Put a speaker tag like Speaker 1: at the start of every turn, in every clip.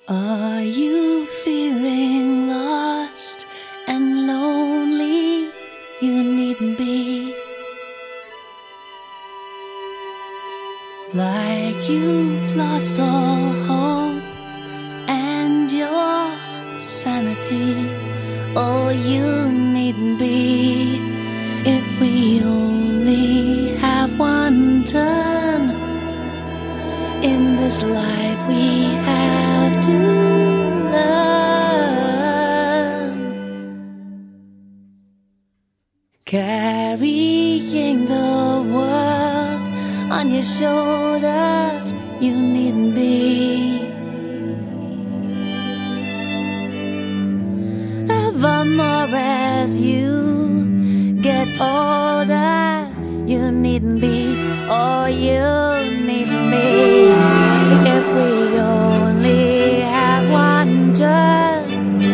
Speaker 1: Are you feeling lost and lonely? You needn't be. Like you've lost all hope and your sanity. Oh, you needn't be. If we only have one turn in this life, we have to learn. Carrying the world on your shoulders, you needn't be. Evermore as you get older, you needn't be, or you needn't be. If we only have one turn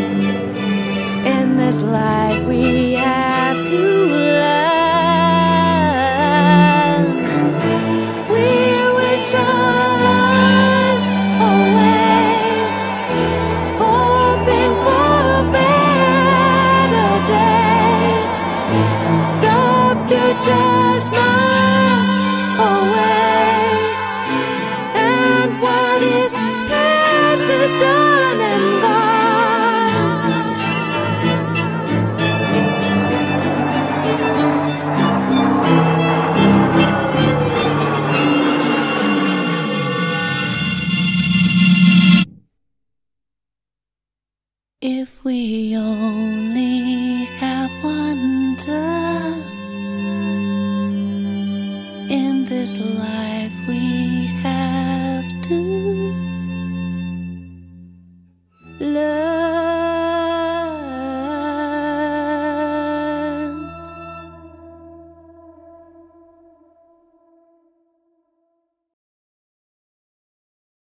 Speaker 1: in this life, we have to learn. We wish our lives away, hoping for a better day. The future's miles away, and what is past is done and gone. If we only